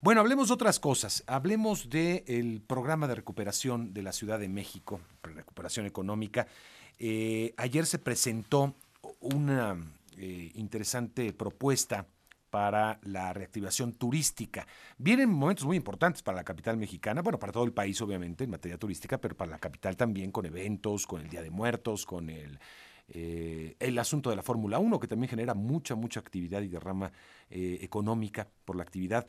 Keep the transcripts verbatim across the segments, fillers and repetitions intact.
Bueno, hablemos de otras cosas. Hablemos del programa de recuperación de la Ciudad de México, recuperación económica. Eh, ayer se presentó una eh, interesante propuesta para la reactivación turística. Vienen momentos muy importantes para la capital mexicana, bueno, para todo el país obviamente en materia turística, pero para la capital también con eventos, con el Día de Muertos, con el, eh, el asunto de la Fórmula uno, que también genera mucha, mucha actividad y derrama eh, económica por la actividad.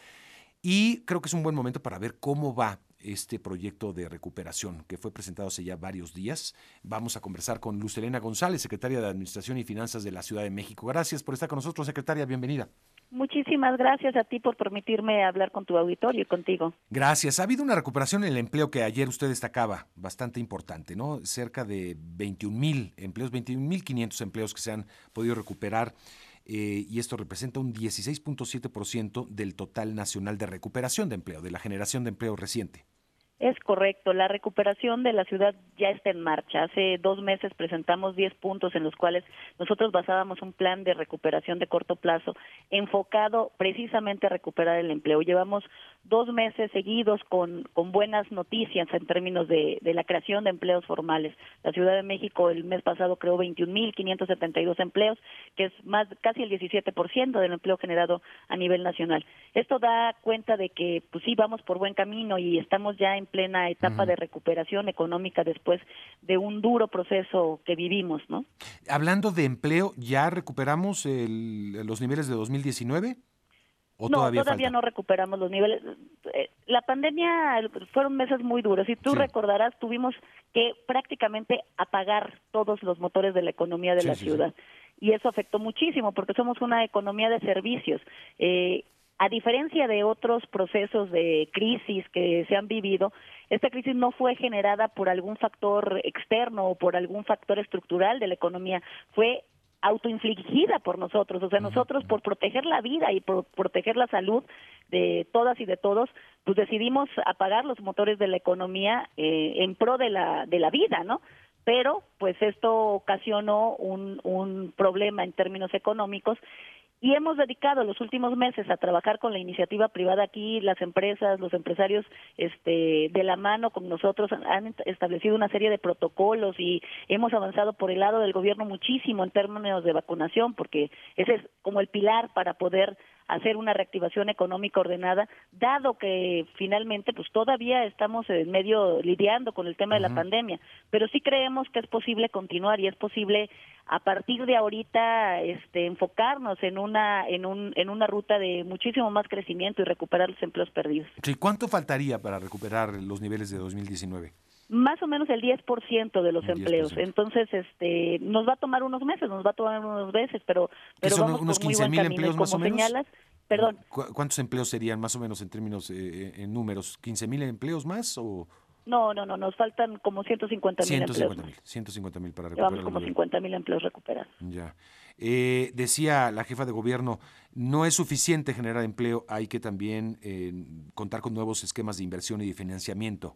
Y creo que es un buen momento para ver cómo va este proyecto de recuperación que fue presentado hace ya varios días. Vamos a conversar con Luz Helena González, secretaria de Administración y Finanzas de la Ciudad de México. Gracias por estar con nosotros, secretaria. Bienvenida. Muchísimas gracias a ti por permitirme hablar con tu auditorio y contigo. Gracias. Ha habido una recuperación en el empleo que ayer usted destacaba, bastante importante, ¿no? Cerca de veintiún mil empleos, veintiún mil quinientos empleos que se han podido recuperar. Eh, y esto representa un dieciséis punto siete por ciento del total nacional de recuperación de empleo, de la generación de empleo reciente. Es correcto, la recuperación de la ciudad ya está en marcha. Hace dos meses presentamos diez puntos en los cuales nosotros basábamos un plan de recuperación de corto plazo enfocado precisamente a recuperar el empleo. Llevamos dos meses seguidos con, con buenas noticias en términos de, de la creación de empleos formales. La Ciudad de México el mes pasado creó veintiún mil quinientos setenta y dos empleos, que es más casi el diecisiete por ciento del empleo generado a nivel nacional. Esto da cuenta de que pues sí vamos por buen camino y estamos ya en plena etapa uh-huh. de recuperación económica después de un duro proceso que vivimos, ¿no? Hablando de empleo, ¿ya recuperamos el, los niveles de dos mil diecinueve? ¿O no, todavía, todavía falta? no recuperamos los niveles. La pandemia fueron meses muy duros. Si tú sí. recordarás, tuvimos que prácticamente apagar todos los motores de la economía de sí, la sí, ciudad. Sí. Y eso afectó muchísimo porque somos una economía de servicios. Eh, A diferencia de otros procesos de crisis que se han vivido, esta crisis no fue generada por algún factor externo o por algún factor estructural de la economía, fue autoinfligida por nosotros, o sea, nosotros por proteger la vida y por proteger la salud de todas y de todos, pues decidimos apagar los motores de la economía eh, en pro de la de la vida, ¿no? Pero pues esto ocasionó un, un problema en términos económicos. Y hemos dedicado los últimos meses a trabajar con la iniciativa privada aquí, las empresas, los empresarios este, de la mano con nosotros han establecido una serie de protocolos y hemos avanzado por el lado del gobierno muchísimo en términos de vacunación, porque ese es como el pilar para poder hacer una reactivación económica ordenada, dado que finalmente pues todavía estamos en medio lidiando con el tema uh-huh. de la pandemia, pero sí creemos que es posible continuar y es posible a partir de ahorita este enfocarnos en una en un en una ruta de muchísimo más crecimiento y recuperar los empleos perdidos. Sí, ¿cuánto faltaría para recuperar los niveles de dos mil diecinueve? Más o menos el diez por ciento de los un empleos. diez por ciento. Entonces, este, nos va a tomar unos meses, nos va a tomar unos meses, pero, pero son vamos unos por muy quince mil buen empleos camino. más o menos. Señalas, perdón. ¿Cuántos empleos serían más o menos en términos, eh, en números? ¿quince mil empleos más o...? No, no, no, nos faltan como ciento cincuenta mil empleos. ciento cincuenta mil para recuperar. Llevamos como cincuenta mil empleos recuperados. Ya. Eh, decía la jefa de gobierno, no es suficiente generar empleo, hay que también eh, contar con nuevos esquemas de inversión y de financiamiento.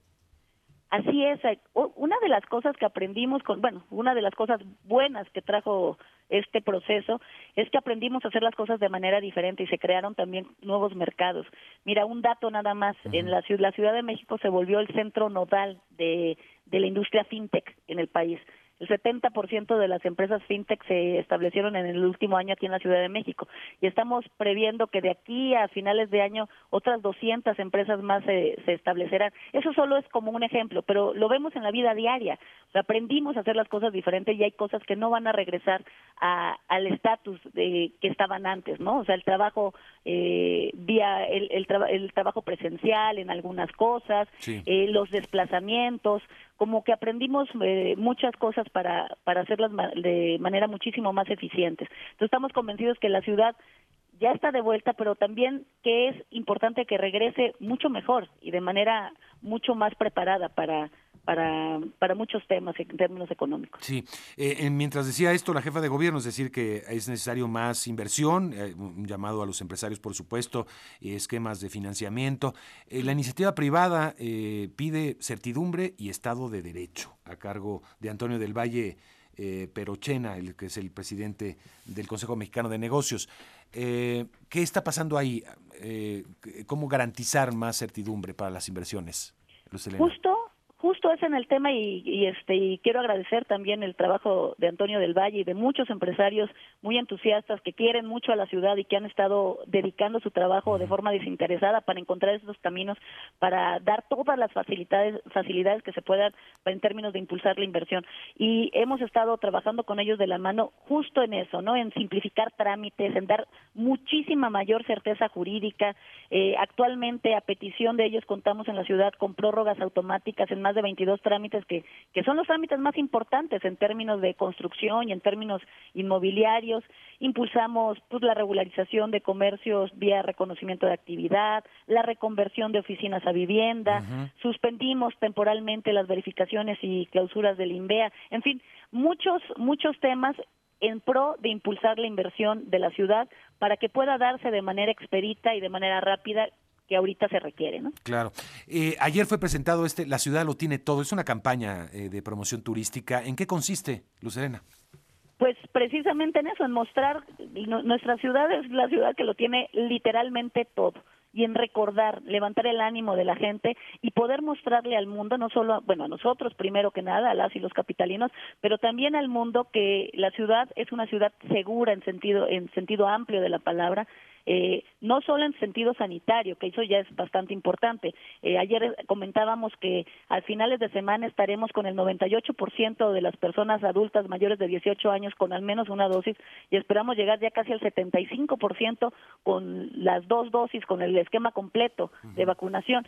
Así es, una de las cosas que aprendimos, con, bueno, una de las cosas buenas que trajo este proceso es que aprendimos a hacer las cosas de manera diferente y se crearon también nuevos mercados. Mira, un dato nada más, uh-huh. en la ciudad, la Ciudad de México se volvió el centro nodal de, de la industria fintech en el país. El setenta por ciento de las empresas fintech se establecieron en el último año aquí en la Ciudad de México y estamos previendo que de aquí a finales de año otras doscientas empresas más se, se establecerán. Eso solo es como un ejemplo, pero lo vemos en la vida diaria. O sea, aprendimos a hacer las cosas diferentes y hay cosas que no van a regresar a, al estatus de que estaban antes, ¿no? O sea, el trabajo eh, vía el, el, traba, el trabajo presencial en algunas cosas, sí. eh, los desplazamientos, como que aprendimos eh, muchas cosas para para hacerlas ma- de manera muchísimo más eficientes. Entonces estamos convencidos que la ciudad ya está de vuelta, pero también que es importante que regrese mucho mejor y de manera mucho más preparada para para para muchos temas en términos económicos. Sí, eh, mientras decía esto la jefa de gobierno, es decir, que es necesario más inversión, eh, un llamado a los empresarios, por supuesto, eh, esquemas de financiamiento. Eh, la iniciativa privada eh, pide certidumbre y Estado de Derecho a cargo de Antonio del Valle eh, Perochena, el que es el presidente del Consejo Mexicano de Negocios. Eh, ¿Qué está pasando ahí? Eh, ¿Cómo garantizar más certidumbre para las inversiones, Luz Helena? Justo, justo es en el tema y, y este y quiero agradecer también el trabajo de Antonio del Valle y de muchos empresarios muy entusiastas que quieren mucho a la ciudad y que han estado dedicando su trabajo uh-huh. de forma desinteresada para encontrar esos caminos, para dar todas las facilidades facilidades que se puedan en términos de impulsar la inversión. Y hemos estado trabajando con ellos de la mano justo en eso, ¿no? En simplificar trámites, en dar muchísima mayor certeza jurídica. Eh, actualmente, a petición de ellos, contamos en la ciudad con prórrogas automáticas en más de veintidós trámites que, que son los trámites más importantes en términos de construcción y en términos inmobiliarios. Impulsamos pues, la regularización de comercios vía reconocimiento de actividad, la reconversión de oficinas a vivienda, uh-huh. suspendimos temporalmente las verificaciones y clausuras del INVEA, en fin, muchos, muchos temas en pro de impulsar la inversión de la ciudad para que pueda darse de manera expedita y de manera rápida que ahorita se requiere, ¿no? Claro. Eh, ayer fue presentado este La Ciudad lo tiene todo, es una campaña eh, de promoción turística. ¿En qué consiste, Luz Helena? Pues precisamente en eso, en mostrar no, nuestra ciudad es la ciudad que lo tiene literalmente todo, y en recordar, levantar el ánimo de la gente y poder mostrarle al mundo, no solo, bueno, a nosotros primero que nada, a las y los capitalinos, pero también al mundo que la ciudad es una ciudad segura en sentido, en sentido amplio de la palabra, Eh, no solo en sentido sanitario, que eso ya es bastante importante. Eh, ayer comentábamos que al finales de semana estaremos con el noventa y ocho por ciento de las personas adultas mayores de dieciocho años con al menos una dosis y esperamos llegar ya casi al setenta y cinco por ciento con las dos dosis, con el esquema completo uh-huh. de vacunación.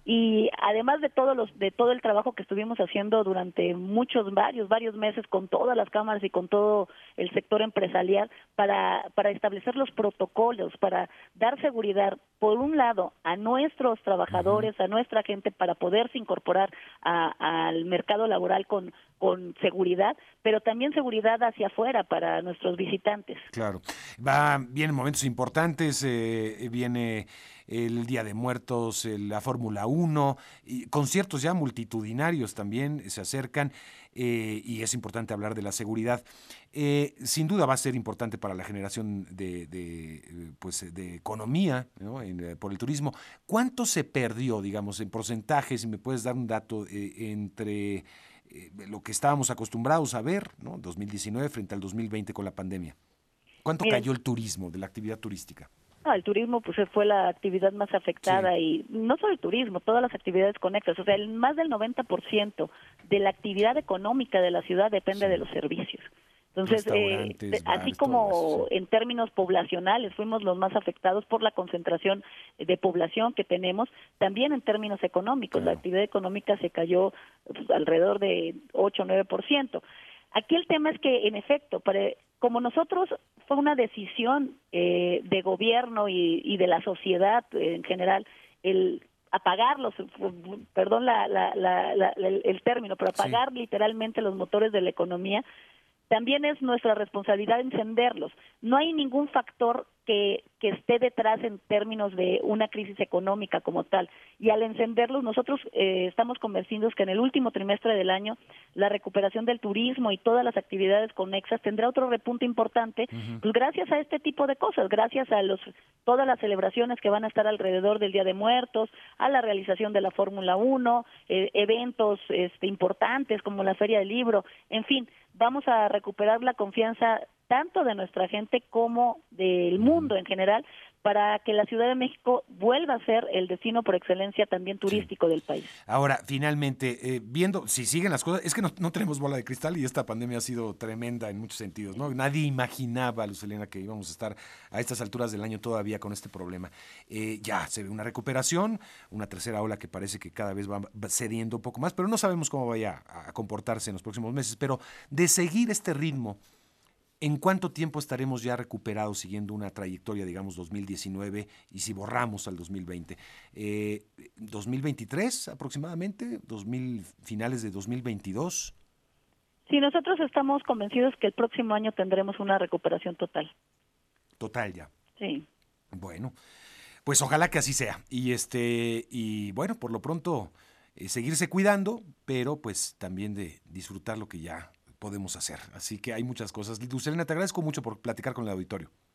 Y además de todos los de todo el trabajo que estuvimos haciendo durante muchos varios varios meses con todas las cámaras y con todo el sector empresarial para para establecer los protocolos, para dar seguridad por un lado a nuestros trabajadores, uh-huh. a nuestra gente para poderse incorporar a, al mercado laboral con con seguridad, pero también seguridad hacia afuera para nuestros visitantes. Claro, va vienen momentos importantes, eh, viene el Día de Muertos, la Fórmula uno, y conciertos ya multitudinarios también se acercan, eh, y es importante hablar de la seguridad. Eh, sin duda va a ser importante para la generación de, de, pues, de economía, ¿no? en, por el turismo. ¿Cuánto se perdió, digamos, en porcentajes? Si me puedes dar un dato eh, entre eh, lo que estábamos acostumbrados a ver, ¿no? dos mil diecinueve frente al dos mil veinte con la pandemia. ¿Cuánto Mira, cayó el turismo, de la actividad turística? No, el turismo pues fue la actividad más afectada sí. y no solo el turismo, todas las actividades conexas, o sea, el, más del noventa por ciento de la actividad económica de la ciudad depende sí. de los servicios. Entonces, eh, así como eso, sí. en términos poblacionales fuimos los más afectados por la concentración de población que tenemos, también en términos económicos, claro. la actividad económica se cayó pues, alrededor de ocho o nueve por ciento. Aquí el tema es que, en efecto, para, como nosotros fue una decisión eh, de gobierno y, y de la sociedad en general, el apagarlos, perdón la, la, la, la, el, el término, pero apagar sí. literalmente los motores de la economía, también es nuestra responsabilidad encenderlos. No hay ningún factor que, que esté detrás en términos de una crisis económica como tal. Y al encenderlos, nosotros eh, estamos convencidos que en el último trimestre del año la recuperación del turismo y todas las actividades conexas tendrá otro repunte importante, uh-huh. pues gracias a este tipo de cosas, gracias a los todas las celebraciones que van a estar alrededor del Día de Muertos, a la realización de la Fórmula uno, eh, eventos este, importantes como la Feria del Libro, en fin, vamos a recuperar la confianza tanto de nuestra gente como del mundo en general, para que la Ciudad de México vuelva a ser el destino por excelencia también turístico sí. del país. Ahora, finalmente, eh, viendo si siguen las cosas, es que no, no tenemos bola de cristal y esta pandemia ha sido tremenda en muchos sentidos, ¿no? Nadie imaginaba, Luz Helena, que íbamos a estar a estas alturas del año todavía con este problema. Eh, ya se ve una recuperación, una tercera ola que parece que cada vez va cediendo un poco más, pero no sabemos cómo vaya a comportarse en los próximos meses. Pero de seguir este ritmo, ¿en cuánto tiempo estaremos ya recuperados siguiendo una trayectoria, digamos, dos mil diecinueve y si borramos al dos mil veinte? Eh, ¿dos mil veintitrés aproximadamente? ¿dos mil, finales de dos mil veintidós? Sí, nosotros estamos convencidos que el próximo año tendremos una recuperación total. Total ya. Sí. Bueno, pues ojalá que así sea. Y este y bueno, por lo pronto eh, seguirse cuidando, pero pues también de disfrutar lo que ya podemos hacer. Así que hay muchas cosas. Luz Helena, te agradezco mucho por platicar con el auditorio.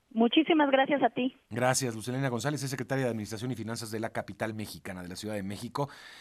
Muchísimas gracias a ti. Gracias, Lucelena González, es secretaria de Administración y Finanzas de la capital mexicana, de la Ciudad de México.